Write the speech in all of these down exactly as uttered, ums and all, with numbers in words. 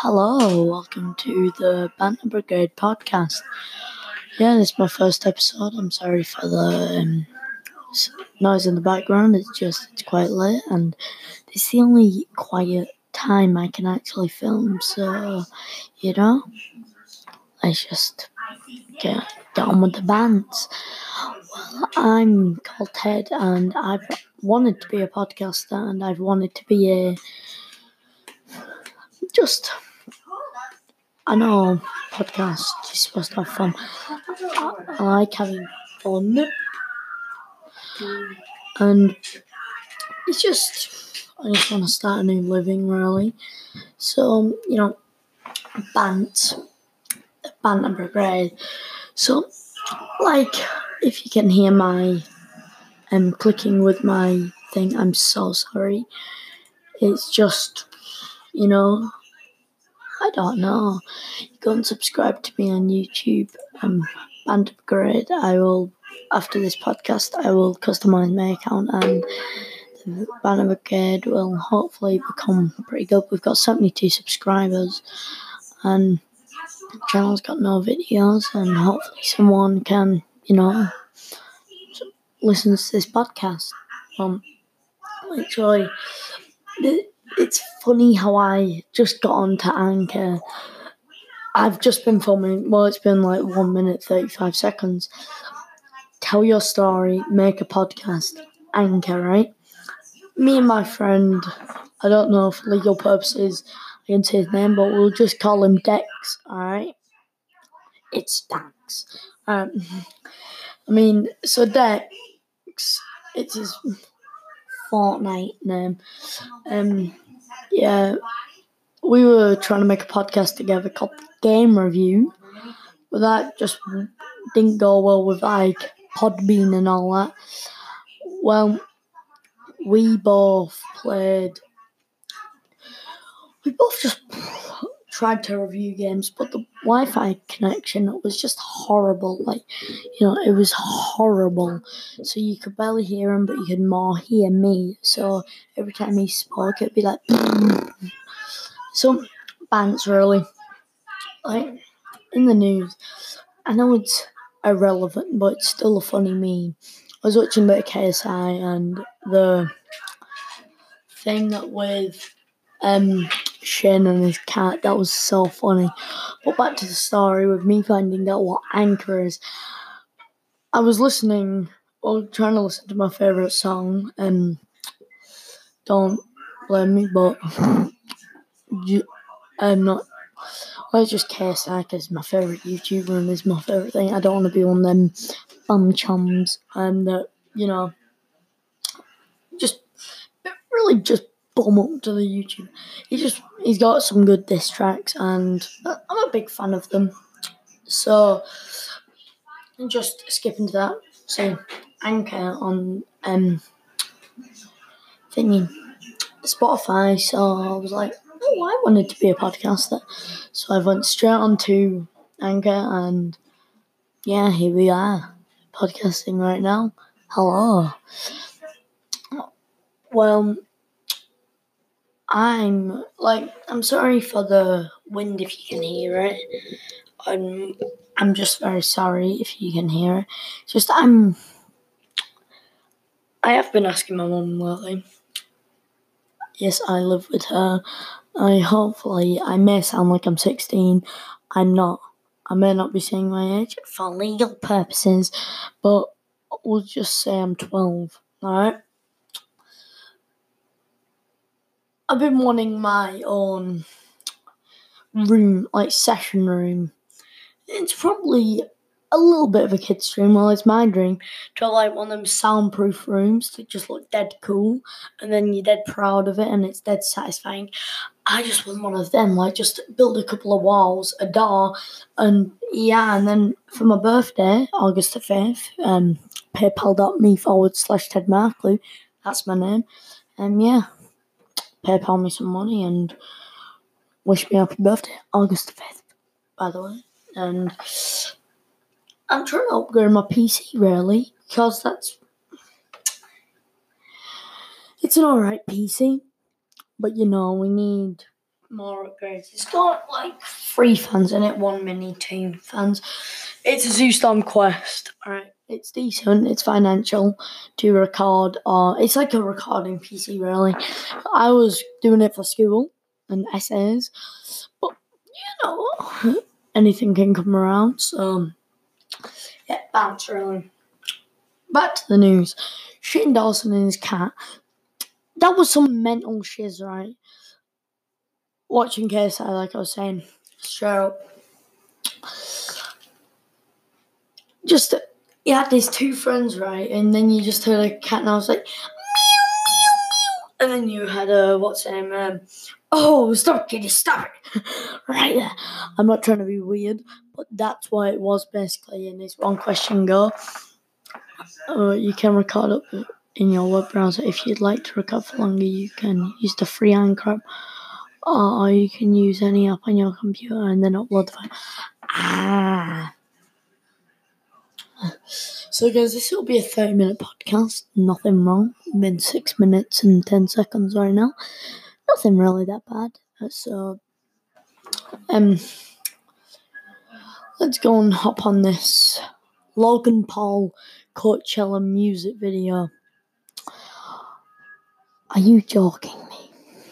Hello, welcome to the Bantam Brigade podcast. Yeah, this is my first episode. I'm sorry for the um, noise in the background. It's just it's quite late, and it's the only quiet time I can actually film. So, you know, let's just get get on with the bands. Well, I'm called Ted, and I've wanted to be a podcaster, and I've wanted to be a just. I know podcast is supposed to have fun. I, I like having fun, and it's just I just want to start a new living, really. So you know, band, band number grade. So, like, if you can hear my um clicking with my thing, I'm so sorry. It's just, you know, I don't know. Go and subscribe to me on YouTube. Um, Band Upgrade. I will, after this podcast, I will customize my account, and the Band Upgrade will hopefully become pretty good. We've got seventy-two subscribers, and the channel's got no videos, and hopefully someone can, you know, listen to this podcast. Um, actually, it's funny how I just got onto Anchor. I've just been filming, well, it's been like one minute, thirty-five seconds. Tell your story, make a podcast, Anchor, right? Me and my friend, I don't know for legal purposes I can say his name, but we'll just call him Dex, alright? It's Dex. Um, I mean, so Dex, it's his Fortnite name. Um, yeah, we were trying to make a podcast together called Game Review, but that just didn't go well with like Podbean and all that. Well, we both played. We both just tried to review games, but the Wi-Fi connection was just horrible. Like, you know, it was horrible. So you could barely hear him, but you could more hear me. So every time he spoke, it'd be like. So, bands really. Like, in the news, I know it's irrelevant, but it's still a funny meme. I was watching a bit of K S I, and the thing with um Shane and his cat, that was so funny. But back to the story with me finding out what Anchor is. I was listening, well, trying to listen to my favourite song, and don't blame me, but I'm not. Well, it's just K S I because he's my favourite YouTuber and he's my favourite thing. I don't want to be one of them bum chums and that, you know, just really just bum up to the YouTube. He just, he's got some good diss tracks and I'm a big fan of them. So, just skipping to that. So, Anchor on um thingy, Spotify. So I was like, oh, I wanted to be a podcaster. So I went straight onto Anchor, and yeah, here we are, podcasting right now. Hello. Well, I'm like, I'm sorry for the wind if you can hear it. I'm, I'm just very sorry if you can hear it. It's just I'm, I have been asking my mum lately. Yes, I live with her. I hopefully, I may sound like I'm sixteen. I'm not. I may not be saying my age for legal purposes, but we'll just say I'm twelve, alright? I've been wanting my own room, like session room. It's probably a little bit of a kid's dream. Well, it's my dream to have like one of them soundproof rooms that just look dead cool, and then you're dead proud of it, and it's dead satisfying. I just want one of them, like just build a couple of walls, a door, and yeah, and then for my birthday, August the fifth, um, paypal.me forward slash Ted Markley, that's my name, and yeah, PayPal me some money and wish me happy birthday, August the fifth, by the way, and I'm trying to upgrade my P C, really, because that's, it's an alright P C, but you know, we need more upgrades. It's got like three fans in it, one mini, two fans. It's a Zoo Storm Quest, alright. It's decent, it's financial to record, or it's like a recording P C, really. I was doing it for school and essays, but you know, anything can come around, so yeah, bounce, really. Back to the news. Shane Dawson and his cat. That was some mental shiz, right? Watching K S I, like I was saying, straight up. Just, you had these two friends, right? And then you just heard a cat, and I was like, meow, meow, meow. And then you had a, what's her name? Um, oh, stop, kitty, stop it. Right there. I'm not trying to be weird, but that's what it was basically. And it's one question go. Uh, you can record up in your web browser. If you'd like to record for longer, you can use the free Anchor app, or you can use any app on your computer and then upload the file. Ah. So guys, this will be a thirty minute podcast. Nothing wrong. Been six minutes and ten seconds right now. Nothing really that bad. So, um, let's go and hop on this Logan Paul Coachella music video. Are you joking me?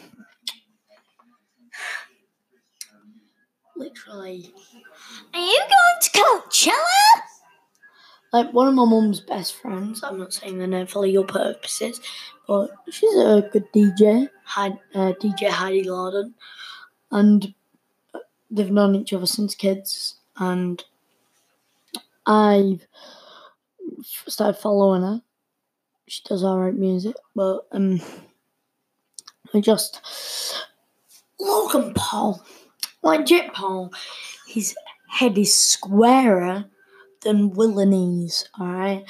Literally. Are you going to Coachella? Like, one of my mum's best friends, I'm not saying the name for legal purposes, but she's a good D J, uh, D J Heidi Lorden, and they've known each other since kids, and I've started following her. She does alright music, but um, I just Logan Paul, like Jake Paul, his head is squarer than Willenese, alright?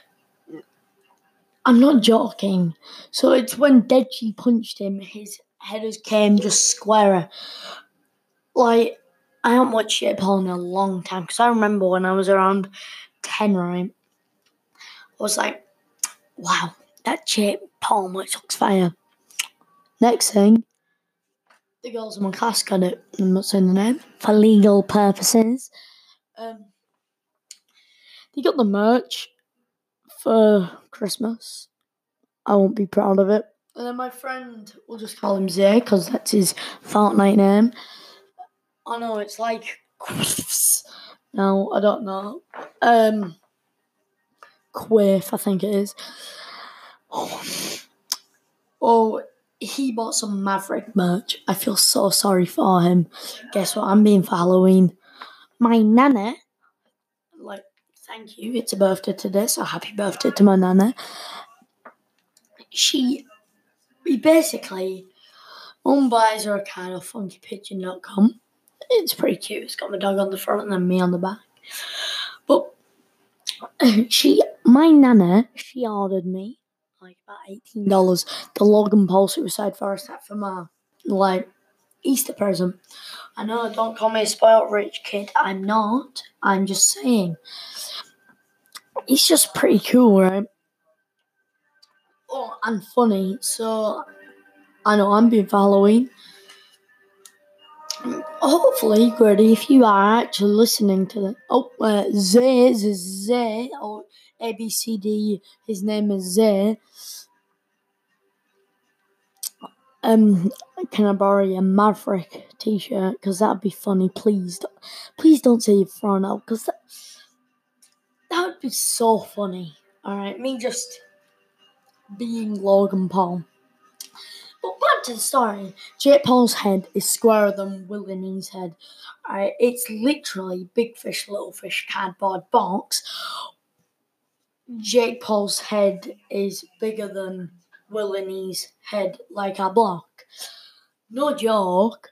I'm not joking. So it's when Deji punched him, his head just came just squarer. Like, I haven't watched Jake Paul in a long time, because I remember when I was around ten, right? I was like, wow, that Jake Paul much looks fire. Next thing, the girls in my class got it. I'm not saying the name for legal purposes. Um, they got the merch for Christmas. I won't be proud of it. And then my friend, we'll just call him Zay, because that's his Fortnite name. I know, it's like no, I don't know. Um, Quiff, I think it is. Oh. oh, he bought some Maverick merch. I feel so sorry for him. Guess what I'm being for Halloween? My nana, like, thank you. It's a birthday today, so happy birthday to my nana. She, we basically, Mum buys her a card off funky pigeon dot com. It's pretty cute. It's got my dog on the front and then me on the back. But she, my nana, she ordered me like about eighteen dollars the Logan Paul Suicide Forest hat for my like Easter present. I know, don't call me a spoiled rich kid. I'm not. I'm just saying. It's just pretty cool, right? Oh, and funny. So I know I'm being for Halloween. Hopefully, Grady, if you are actually listening to the oh uh, Zay is Zay or A B C D, his name is Zay. Um, can I borrow your Maverick T-shirt? Because that'd be funny. Please, don't, please don't say you've thrown out. Because that, that would be so funny. All right, me just being Logan Paul. But back to the story. Jake Paul's head is squarer than Willenese head. Alright, it's literally big fish, little fish cardboard box. Jake Paul's head is bigger than Willenese head, like a block. No joke.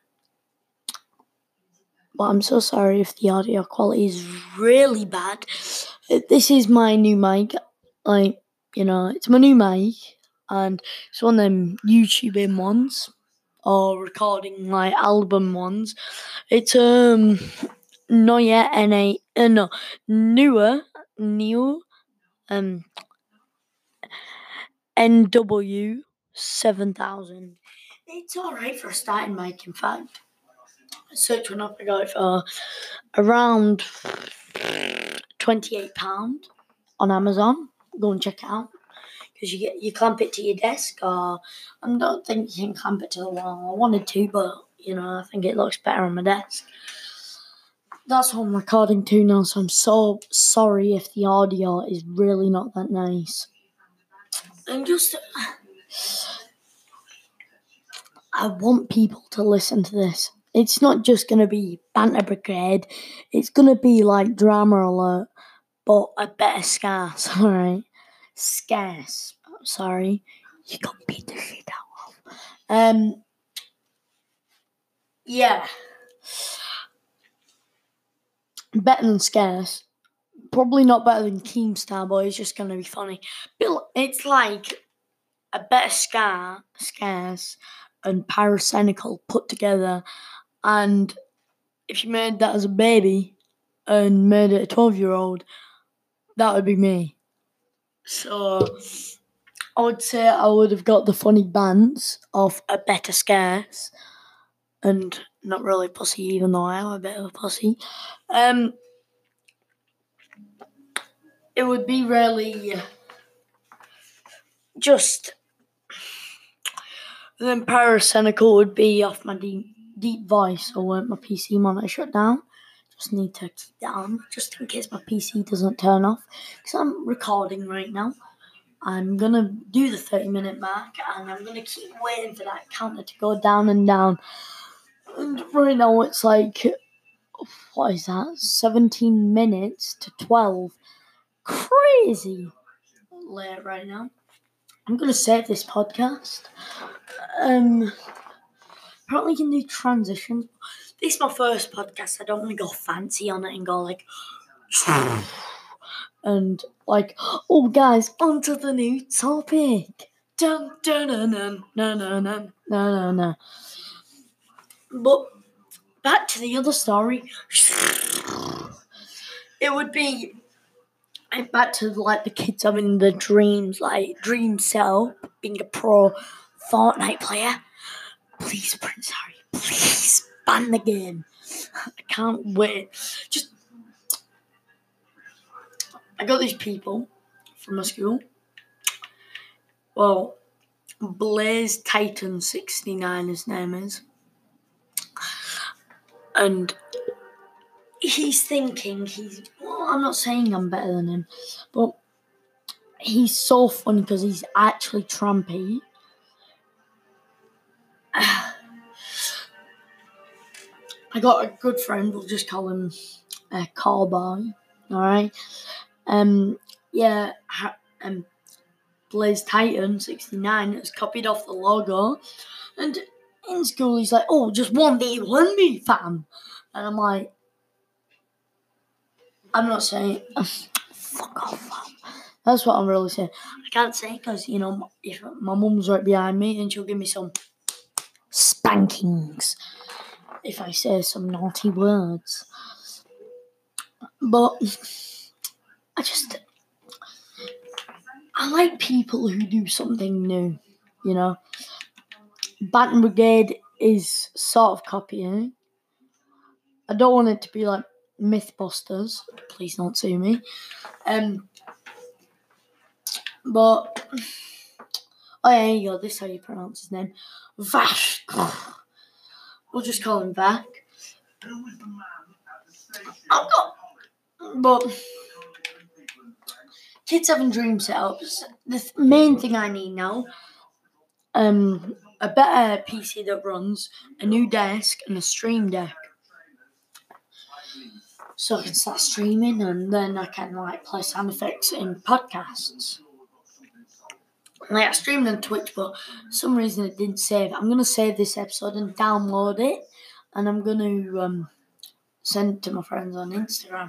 But I'm so sorry if the audio quality is really bad. This is my new mic. Like, you know, it's my new mic. And it's one of them YouTubing ones. Or recording like album ones. It's um Neue N A uh, no newer new um N W seven thousand. It's alright for a starting mic, in fact. I searched one up, I got it for around twenty-eight pounds on Amazon. Go and check it out. Because you get you clamp it to your desk, or I don't think you can clamp it to the wall. I wanted to, but you know, I think it looks better on my desk. That's what I'm recording to now, so I'm so sorry if the audio is really not that nice. And just, I want people to listen to this. It's not just going to be Banter Brigade. It's going to be like Drama Alert, but a better scarce, alright? Scarce. Sorry. You got beat the shit out of. Um, yeah. Better than scarce. Probably not better than Keemstar, but it's just going to be funny. But it's like a better scar, scarce and Pyrocynical put together. And if you made that as a baby and made it a twelve-year-old, that would be me. So I would say I would have got the funny bands of a better scarce and not really pussy, even though I am a bit of a pussy. Um, it would be really just. Then Pyrocynical would be off my deep, deep voice, or won't my P C monitor shut down. Just need to keep that on, just in case my P C doesn't turn off. Because I'm recording right now. I'm going to do the thirty minute mark, and I'm going to keep waiting for that counter to go down and down. And right now it's like, what is that? seventeen minutes to twelve. Crazy late right now. I'm going to save this podcast. Um, apparently you can do transitions. This is my first podcast. I don't want to go fancy on it and go like, and like, oh guys, on to the new topic. Dun dun dun dun dun dun dun dun dun. But back to the other story. It would be back to like the kids having the dreams, like dream self, being a pro Fortnite player. Please, Prince Harry, please ban the game. I can't wait. Just, I got these people from my school. Well, Blaze Titan sixty-nine, his name is. And he's thinking he's, well, I'm not saying I'm better than him, but he's so funny because he's actually trampy. I got a good friend, we'll just call him uh, Cowboy, alright? Um, yeah, um, Blaze Titan sixty-nine has copied off the logo, and in school he's like, oh, just one v one me, fam. And I'm like, I'm not saying, uh, fuck off, fam. That's what I'm really saying. I can't say because, you know, if my mum's right behind me and she'll give me some spankings if I say some naughty words. But I just, I like people who do something new, you know. Banter Brigade is sort of copying. I don't want it to be like Mythbusters. Please don't sue me. Um, but, oh yeah, here you go. This is how you pronounce his name. Vash. We'll just call him Vac. I've got, but kids having dream setups. The th- main thing I need now, um, a better P C that runs, a new desk, and a stream deck. So I can start streaming, and then I can like play sound effects in podcasts. Like I streamed on Twitch, but for some reason it didn't save. I'm gonna save this episode and download it, and I'm gonna um, send it to my friends on Instagram.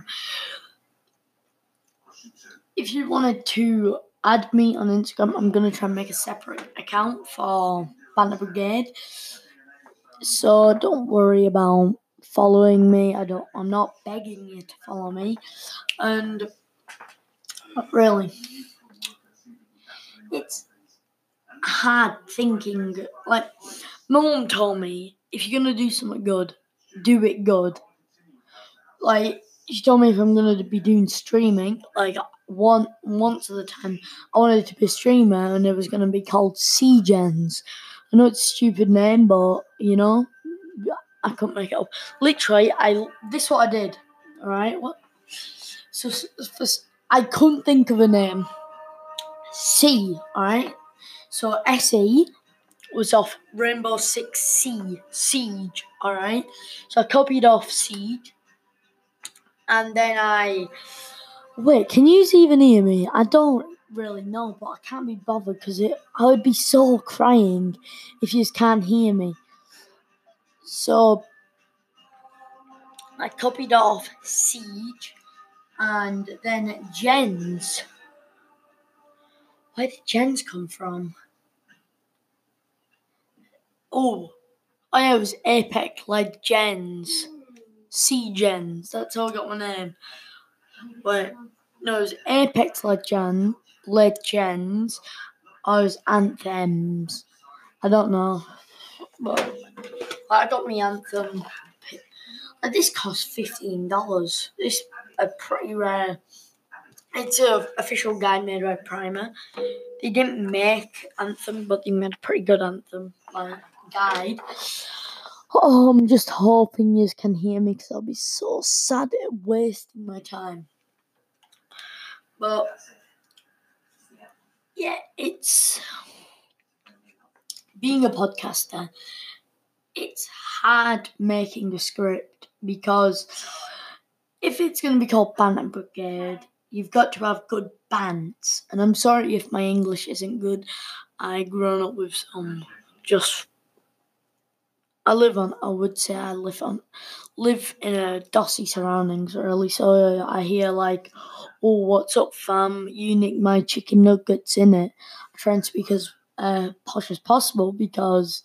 If you wanted to add me on Instagram, I'm gonna try and make a separate account for Banter Brigade. So don't worry about following me. I don't. I'm not begging you to follow me, and really, it's hard thinking. Like My mum told me, if you're going to do something good, do it good. Like, she told me if I'm going to be doing streaming, like, one once at a time, I wanted to be a streamer, and it was going to be called C-Gens. I know it's a stupid name, but, you know, I couldn't make it up. Literally, I this is what I did, alright? What? So, first, I couldn't think of a name. C, alright? So, S E was off Rainbow Six C, Siege, alright? So I copied off Siege, and then I... Wait, can you even hear me? I don't really know, but I can't be bothered because I would be so crying if you just can't hear me. So I copied off Siege, and then Gens. Where did Gens come from? Oh, oh yeah, it was Apex Legends. C-Gens, that's how I got my name. Wait, no, it was Apex Legend, Legends, or it was Anthems. I don't know. But I got me Anthem. Like, this cost fifteen dollars. This is a pretty rare. It's an official guide made by Primer. They didn't make Anthem, but they made a pretty good Anthem uh, guide. Oh, I'm just hoping you can hear me because I'll be so sad at wasting my time. But, yeah, it's... Being a podcaster, it's hard making the script because if it's going to be called Banter Brigade, you've got to have good bants. And I'm sorry if my English isn't good. I grown up with some just... I live on, I would say I live on, live in a dossy surroundings, really. So I hear like, oh, what's up, fam? You nicked my chicken nuggets, in it. I try and speak as uh, posh as possible because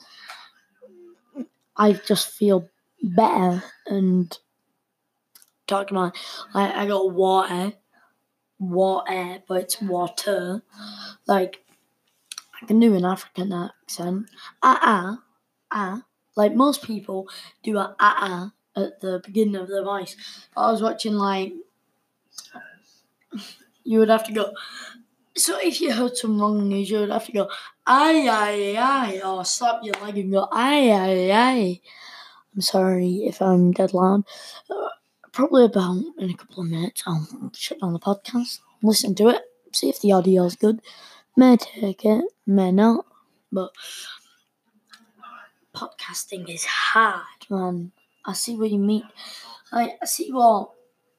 I just feel better and talking about, like, I got water, water, but it's water. Like, I can do an African accent. Ah, ah, ah. Like, most people do a ah ah at the beginning of their voice. But I was watching, like, you would have to go. So if you heard some wrong news, you would have to go, aye, aye, aye, or slap your leg and go, aye, aye, aye. I'm sorry if I'm dead loud. Uh, probably about in a couple of minutes, I'll shut down the podcast, listen to it, see if the audio's good. May take it, may not, but podcasting is hard, man. I see what you mean. Like, I see what,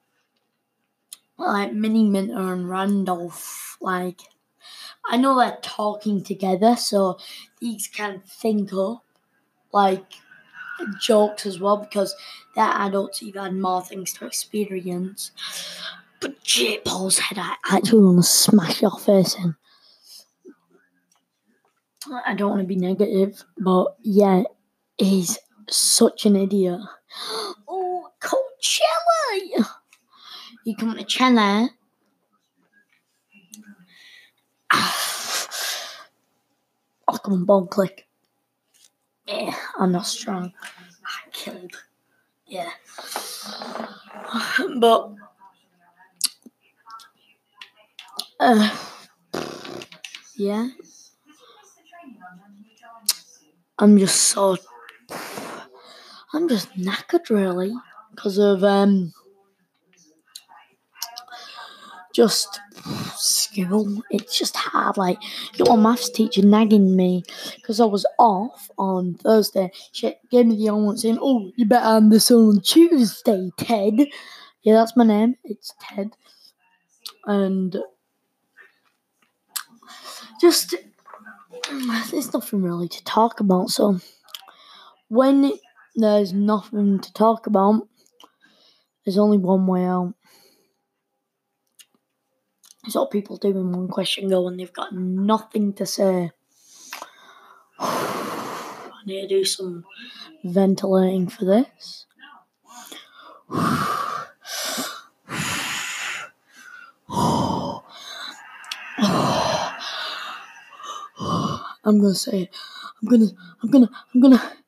like, Mini Minter and Randolph, like, I know they're talking together, so these can think up, like, jokes as well, because they're adults, you've had more things to experience. But Jake Paul's head, I actually want to smash your face in. I don't want to be negative, but yeah, he's such an idiot. Oh, Coachella! You come to Coachella? Oh, come on, ball click. Yeah, I'm not strong. I killed. Yeah. But, uh, yeah. I'm just so, I'm just knackered, really, because of, um, just school. It's just hard. Like, you got my maths teacher nagging me because I was off on Thursday. She gave me the homework saying, oh, you better have this on Tuesday, Ted. Yeah, that's my name. It's Ted. And just, there's nothing really to talk about. So when there's nothing to talk about, there's only one way out. It's what people do in one question go when they've got nothing to say. I need to do some ventilating for this. I'm gonna say, I'm gonna, I'm gonna, I'm gonna.